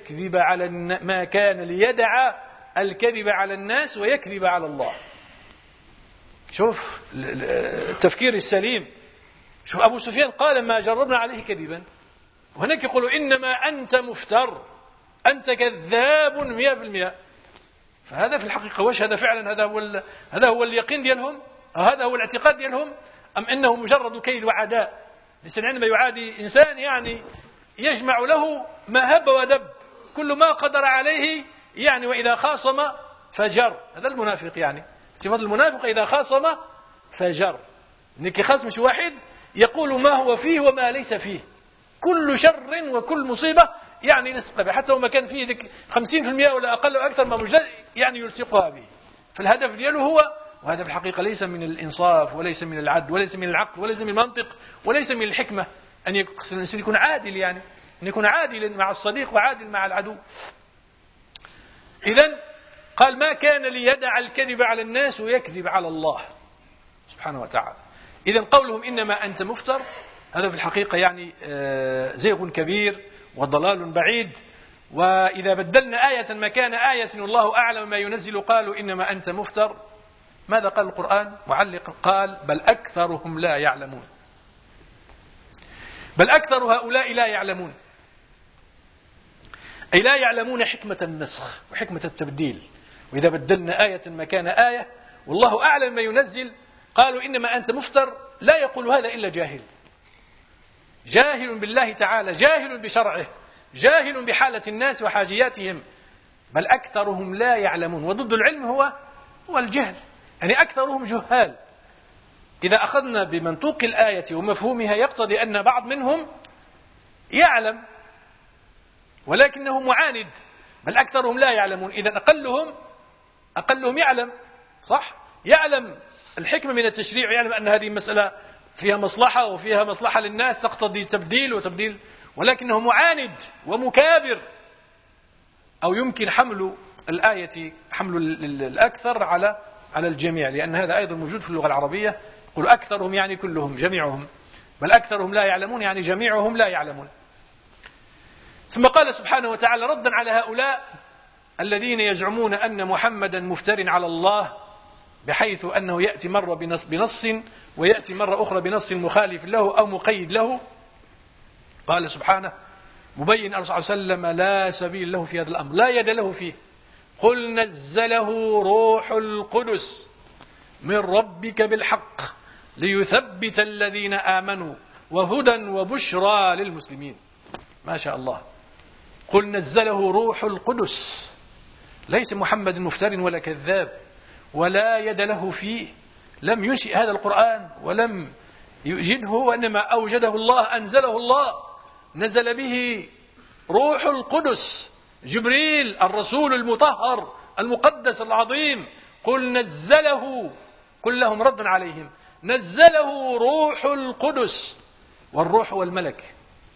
ليدع الكذب على الناس ويكذب على الله. شوف التفكير السليم. شوف أبو سفيان قال: ما جربنا عليه كذبا، وهناك يقولوا: إنما أنت مفتر، أنت كذاب 100%. فهذا في الحقيقة وش هذا فعلا؟ هذا هو اليقين ديالهم، هذا هو الاعتقاد ديالهم، أم أنه مجرد كيد وعداء؟ الإنسان عندما يعادي إنسان يعني يجمع له ما هب ودب، كل ما قدر عليه يعني. وإذا خاصم فجر، هذا المنافق يعني. صفة المنافق إذا خاصم فجر، إنك خاصم شي واحد يقول ما هو فيه وما ليس فيه، كل شر وكل مصيبة يعني نسقبه، حتى وما كان فيه ذلك 50% ولا أقل أو أكثر ما مجدد يعني يلصقها به. فالهدف دياله هو، وهذا في الحقيقة ليس من الإنصاف وليس من العدل وليس من العقل وليس من المنطق وليس من الحكمة أن الإنسان يكون عادل، يعني أن يكون عادلا مع الصديق وعادل مع العدو. إذن قال: ما كان ليدع الكذب على الناس ويكذب على الله سبحانه وتعالى. إذن قولهم إنما أنت مفتر، هذا في الحقيقة يعني زيغ كبير وضلال بعيد. وإذا بدلنا آية مكان آية والله أعلم ما ينزل قالوا إنما أنت مفتر. ماذا قال القرآن؟ معلق قال: بل أكثرهم لا يعلمون. بل أكثر هؤلاء لا يعلمون، أي لا يعلمون حكمة النسخ وحكمة التبديل. وإذا بدلنا آية مكان آية والله أعلم ما ينزل قالوا إنما أنت مفتر، لا يقول هذا إلا جاهل، جاهل بالله تعالى، جاهل بشرعه، جاهل بحالة الناس وحاجياتهم. بل أكثرهم لا يعلمون، وضد العلم هو الجهل، يعني أكثرهم جهال. إذا أخذنا بمنطوق الآية ومفهومها يقتضي أن بعض منهم يعلم ولكنه معاند. بل أكثرهم لا يعلمون، إذا أقلهم يعلم، صح؟ يعلم الحكمة من التشريع، يعلم أن هذه المسألة فيها مصلحة وفيها مصلحة للناس تقتضي تبديل، ولكنه معاند ومكابر. أو يمكن حمل الآية، حمل الأكثر على الجميع، لأن هذا أيضا موجود في اللغة العربية. قل أكثرهم يعني كلهم جميعهم، بل أكثرهم لا يعلمون يعني جميعهم لا يعلمون. ثم قال سبحانه وتعالى ردا على هؤلاء الذين يزعمون أن محمدا مفتر على الله، بحيث أنه يأتي مرة بنص ويأتي مرة أخرى بنص مخالف له أو مقيد له. قال سبحانه مبين أن صلى الله عليه وسلم لا سبيل له في هذا الأمر، لا يد له فيه. قل نزله روح القدس من ربك بالحق ليثبت الذين آمنوا وهدى وبشرى للمسلمين. ما شاء الله. قل نزله روح القدس، ليس محمد مفتر ولا كذاب ولا يد له فيه، لم ينشئ هذا القرآن ولم يوجده، وإنما أوجده الله، أنزله الله، نزل به روح القدس جبريل الرسول المطهر المقدس العظيم. قل نزله، قل لهم ردا عليهم، نزله روح القدس، والروح هو الملك،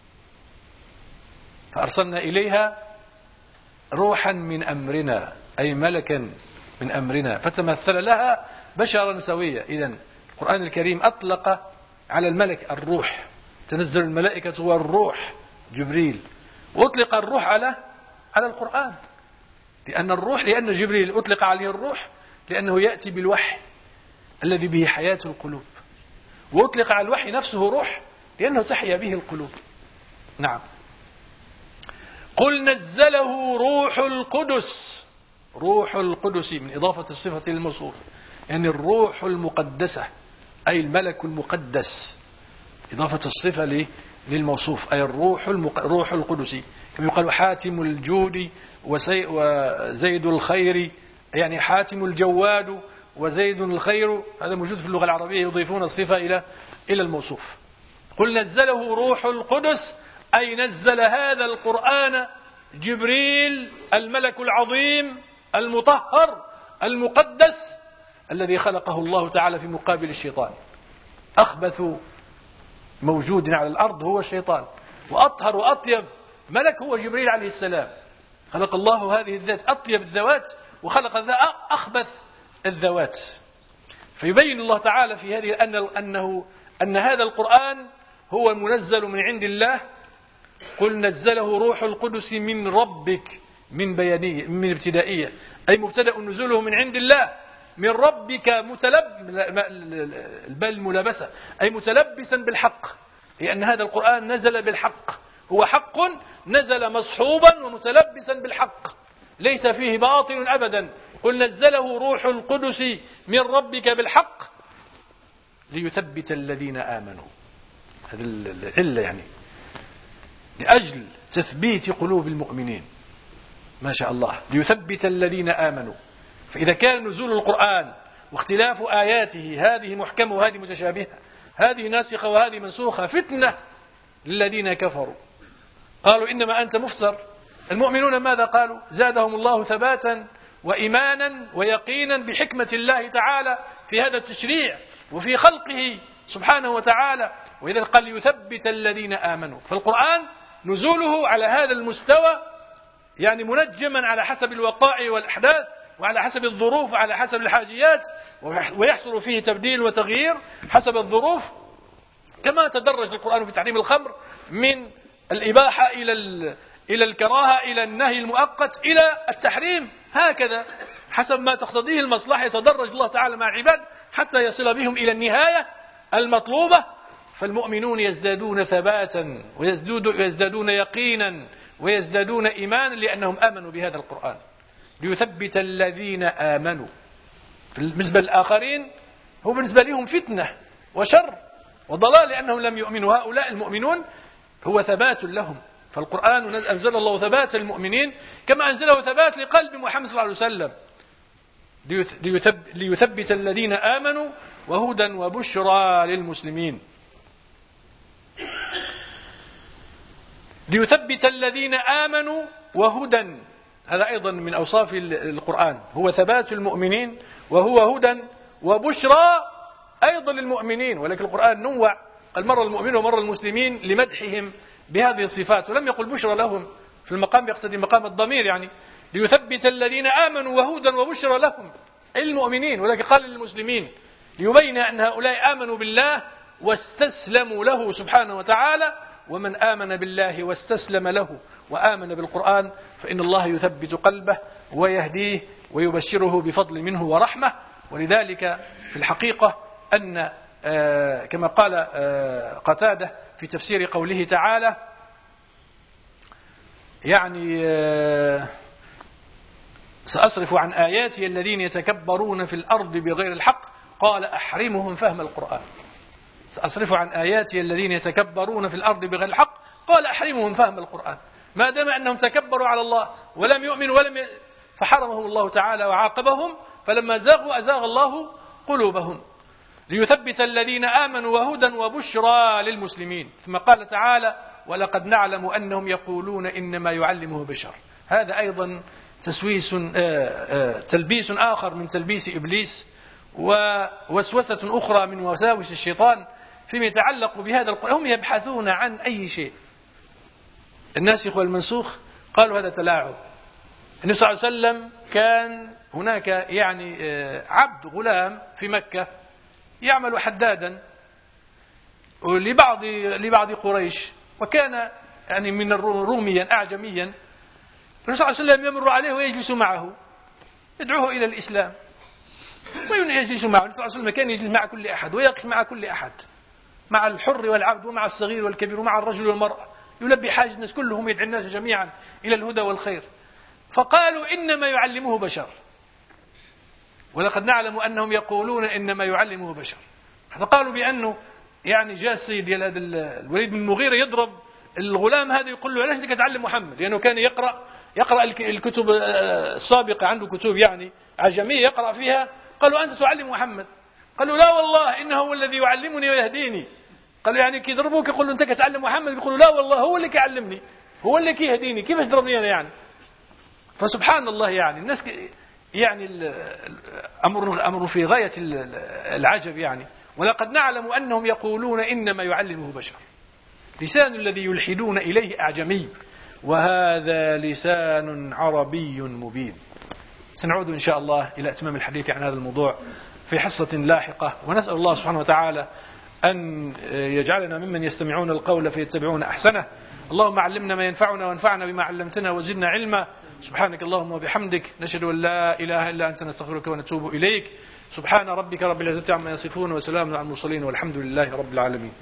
فأرسلنا إليها روحا من أمرنا، أي ملكا من أمرنا، فتمثل لها بشرا سويا. إذن القرآن الكريم أطلق على الملك الروح، تنزل الملائكة والروح جبريل، وأطلق الروح على القرآن، لأن جبريل أطلق عليه الروح لأنه يأتي بالوحي الذي به حياة القلوب، وأطلق على الوحي نفسه روح لأنه تحيا به القلوب. نعم. قل نزله روح القدس، روح القدس من إضافة الصفة للموصوف، يعني الروح المقدسة أي الملك المقدس، إضافة الصفة للموصوف أي روح القدس، كما يقال حاتم الجود وزيد الخير، يعني حاتم الجواد وزيد الخير، هذا موجود في اللغة العربية، يضيفون الصفة إلى الموصوف. قل نزله روح القدس أي نزل هذا القرآن جبريل الملك العظيم المطهر المقدس الذي خلقه الله تعالى في مقابل الشيطان. أخبث موجود على الأرض هو الشيطان، وأطهر وأطيب ملك هو جبريل عليه السلام. خلق الله هذه الذات أطيب الذوات، وخلق أخبث الذوات. فيبين الله تعالى في هذه أن هذا القرآن هو منزل من عند الله. قل نزله روح القدس من ربك، من ابتدائية، أي مبتدأ نزوله من عند الله، من ربك بل ملابسة، أي متلبسا بالحق، لأن هذا القرآن نزل بالحق، هو حق نزل مصحوبا ومتلبسا بالحق، ليس فيه باطل أبدا. قل نزله روح القدس من ربك بالحق ليثبت الذين آمنوا. هذه العلة، يعني لأجل تثبيت قلوب المؤمنين. ما شاء الله، ليثبت الذين آمنوا. فإذا كان نزول القرآن واختلاف آياته، هذه محكمة وهذه متشابهة، هذه ناسخة وهذه منسوخة، فتنة للذين كفروا، قالوا إنما أنت مفتر. المؤمنون ماذا قالوا؟ زادهم الله ثباتا وإيمانا ويقينا بحكمة الله تعالى في هذا التشريع وفي خلقه سبحانه وتعالى. وإذا قال يثبت الذين آمنوا، فالقرآن نزوله على هذا المستوى، يعني منجما على حسب الوقائع والأحداث وعلى حسب الظروف وعلى حسب الحاجيات، ويحصل فيه تبديل وتغيير حسب الظروف، كما تدرج القرآن في تحريم الخمر من الإباحة إلى الكراهة إلى النهي المؤقت إلى التحريم، هكذا حسب ما تقتضيه المصلحة يتدرج الله تعالى مع العباد حتى يصل بهم إلى النهاية المطلوبة. فالمؤمنون يزدادون ثباتا ويزدادون يقينا ويزدادون إيمانا لأنهم آمنوا بهذا القرآن، ليثبت الذين آمنوا. بالنسبة للآخرين هو بالنسبة لهم فتنة وشر وضلال لأنهم لم يؤمنوا. هؤلاء المؤمنون هو ثبات لهم، فالقرآن أنزل الله ثبات المؤمنين كما أنزله ثبات لقلب محمد صلى الله عليه وسلم، ليثبت الذين آمنوا وهدى وبشرى للمسلمين. ليثبت الذين آمنوا وهدى، هذا أيضا من أوصاف القرآن، هو ثبات المؤمنين وهو هدى وبشرى أيضا للمؤمنين. ولكن القرآن نوع، قال مرة المؤمنين ومرة المسلمين لمدحهم بهذه الصفات، ولم يقل بشرى لهم في المقام يقتضي مقام الضمير، يعني ليثبت الذين آمنوا وهدى وبشرى لهم أي المؤمنين، ولكن قال للمسلمين ليبين أن هؤلاء آمنوا بالله واستسلموا له سبحانه وتعالى. ومن آمن بالله واستسلم له وآمن بالقرآن فإن الله يثبت قلبه ويهديه ويبشره بفضل منه ورحمة. ولذلك في الحقيقة أن كما قال قتادة في تفسير قوله تعالى، يعني سأصرف عن آياتي الذين يتكبرون في الأرض بغير الحق، قال أحرمهم فهم القرآن. سأصرف عن آياتي الذين يتكبرون في الأرض بغير الحق، قال أحرمهم فهم القرآن. ما دام أنهم تكبروا على الله ولم يؤمنوا فحرمهم الله تعالى وعاقبهم، فلما زاغوا أزاغ الله قلوبهم. ليثبت الذين آمنوا وهدى وبشرى للمسلمين. ثم قال تعالى ولقد نعلم أنهم يقولون إنما يعلمه بشر. هذا أيضا تلبيس آخر من تلبيس إبليس ووسوسة أخرى من وساوس الشيطان فيما يتعلق بهذا القرآن. هم يبحثون عن أي شيء، الناسخ والمنسوخ، قالوا هذا تلاعب. النبي صلى الله عليه وسلم كان هناك عبد غلام في مكة يعمل حدادا لبعض قريش، وكان من روميا أعجميا. النبي صلى الله عليه وسلم يمر عليه ويجلس معه يدعوه إلى الإسلام ويجلس معه. النبي صلى الله عليه وسلم كان يجلس مع كل أحد ويقف مع كل أحد، مع الحر والعبد ومع الصغير والكبير ومع الرجل والمرأة، يلبي حاجة الناس كلهم، يدعي الناس جميعا إلى الهدى والخير. فقالوا إنما يعلمه بشر، ولقد نعلم أنهم يقولون إنما يعلمه بشر. فقالوا بأنه جاء السيد الوليد بن المغيرة يضرب الغلام هذا، يقول له علاش أنت تعلم محمد؟ لأنه كان يقرأ الكتب السابقة، عنده كتب عجمية يقرأ فيها. قالوا أنت تعلم محمد؟ قالوا لا والله إنه هو الذي يعلمني ويهديني. قالوا كي يضربوك يقولوا أنت تعلم محمد؟ يقولوا لا والله هو اللي يعلمني، هو اللي يهديني، كيف تضربني أنا فسبحان الله الناس أمر في غاية العجب ولقد نعلم أنهم يقولون إنما يعلمه بشر. لسان الذي يلحدون إليه أعجمي وهذا لسان عربي مبين. سنعود إن شاء الله إلى أتمام الحديث عن هذا الموضوع في حصة لاحقة، ونسأل الله سبحانه وتعالى أن يجعلنا ممن يستمعون القول فيتبعون أحسنه. اللهم علمنا ما ينفعنا وانفعنا بما علمتنا وزدنا علما. سبحانك اللهم وبحمدك، نشهد أن لا إله إلا أنت، نستغفرك ونتوب إليك. سبحان ربك رب العزة عما يصفون، وسلام على المرسلين، والحمد لله رب العالمين.